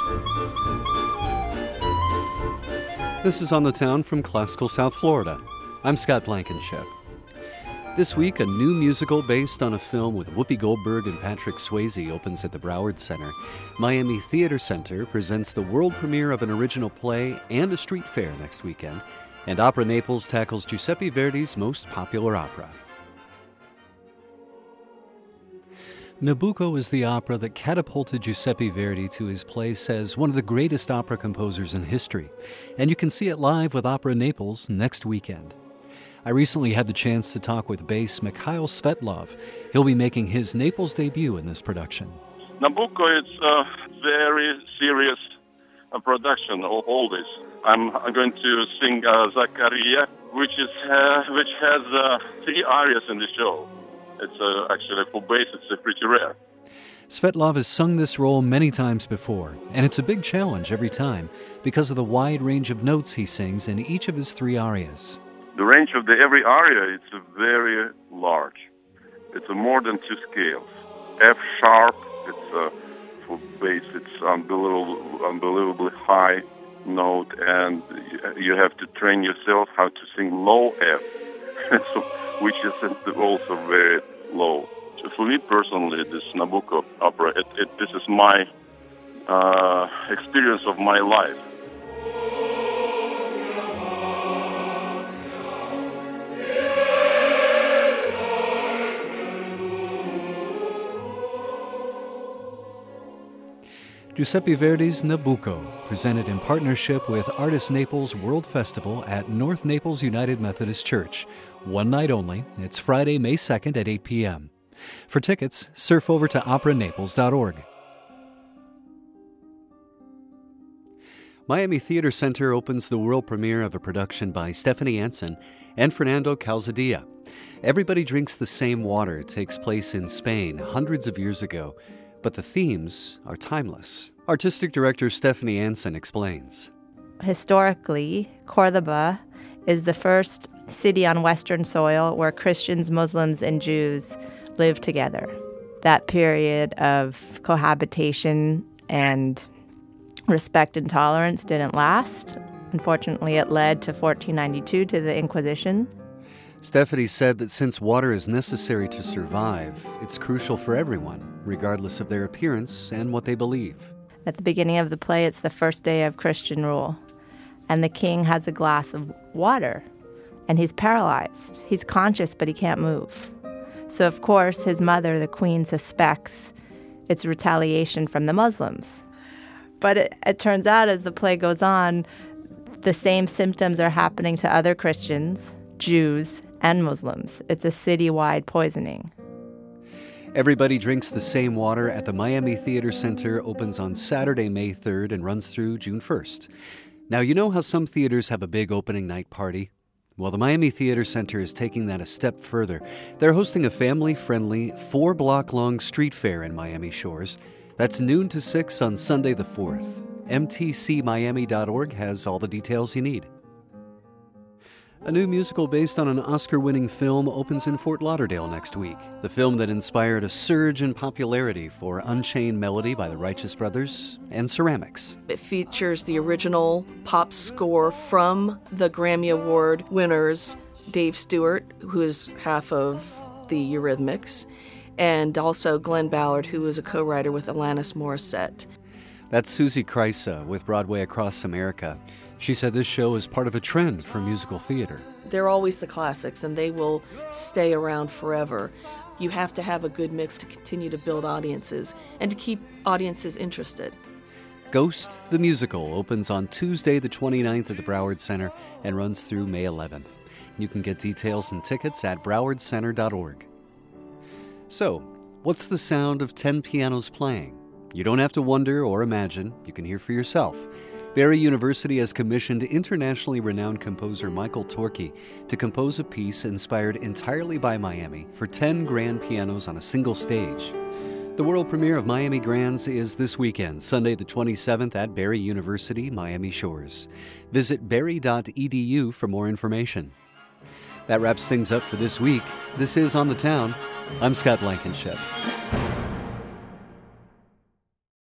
This is On the Town from Classical South Florida. I'm Scott Blankenship. This week, a new musical based on a film with Whoopi Goldberg and Patrick Swayze opens at the Broward Center. Miami Theater Center presents the world premiere of an original play and a street fair next weekend, and Opera Naples tackles Giuseppe Verdi's most popular opera. Nabucco is the opera that catapulted Giuseppe Verdi to his place as one of the greatest opera composers in history, and you can see it live with Opera Naples next weekend. I recently had the chance to talk with bass Mikhail Svetlov. He'll be making his Naples debut in this production. Nabucco is a very serious production, always. I'm going to sing Zaccaria, which has 3 arias in the show. It's actually, for bass, it's pretty rare. Svetlov has sung this role many times before, and it's a big challenge every time because of the wide range of notes he sings in each of his 3 arias. The range of every aria, it's very large. It's more than 2 scales. F sharp, it's for bass, it's unbelievably high note, and you have to train yourself how to sing low F. Which is also very low. So for me personally, this Nabucco opera, this is my experience of my life. Giuseppe Verdi's Nabucco, presented in partnership with Artists Naples World Festival at North Naples United Methodist Church. One night only. It's Friday, May 2nd at 8 p.m. For tickets, surf over to operanaples.org. Miami Theater Center opens the world premiere of a production by Stephanie Anson and Fernando Calzadilla. Everybody Drinks the Same Water takes place in Spain hundreds of years ago, but the themes are timeless. Artistic director Stephanie Anson explains. Historically, Cordoba is the first city on Western soil where Christians, Muslims, and Jews live together. That period of cohabitation and respect and tolerance didn't last. Unfortunately, it led to 1492 to the Inquisition. Stephanie said that since water is necessary to survive, it's crucial for everyone, regardless of their appearance and what they believe. At the beginning of the play, it's the first day of Christian rule, and the king has a glass of water, and he's paralyzed. He's conscious, but he can't move. So, of course, his mother, the queen, suspects it's retaliation from the Muslims. But it turns out, as the play goes on, the same symptoms are happening to other Christians, Jews, and Muslims. It's a citywide poisoning. Everybody Drinks the Same Water at the Miami Theater Center opens on Saturday, May 3rd and runs through June 1st. Now, you know how some theaters have a big opening night party? Well, the Miami Theater Center is taking that a step further. They're hosting a family-friendly 4-block-long street fair in Miami Shores. That's noon to 6 on Sunday the 4th. mtcmiami.org has all the details you need. A new musical based on an Oscar-winning film opens in Fort Lauderdale next week. The film that inspired a surge in popularity for Unchained Melody by the Righteous Brothers and Ceramics. It features the original pop score from the Grammy Award winners, Dave Stewart, who is half of the Eurythmics, and also Glenn Ballard, who is a co-writer with Alanis Morissette. That's Susie Kreisa with Broadway Across America. She said this show is part of a trend for musical theater. They're always the classics, and they will stay around forever. You have to have a good mix to continue to build audiences and to keep audiences interested. Ghost, the musical, opens on Tuesday the 29th at the Broward Center and runs through May 11th. You can get details and tickets at browardcenter.org. So, what's the sound of 10 pianos playing? You don't have to wonder or imagine. You can hear for yourself. Barry University has commissioned internationally renowned composer Michael Torke to compose a piece inspired entirely by Miami for 10 grand pianos on a single stage. The world premiere of Miami Grands is this weekend, Sunday the 27th at Barry University, Miami Shores. Visit barry.edu for more information. That wraps things up for this week. This is On the Town. I'm Scott Blankenship.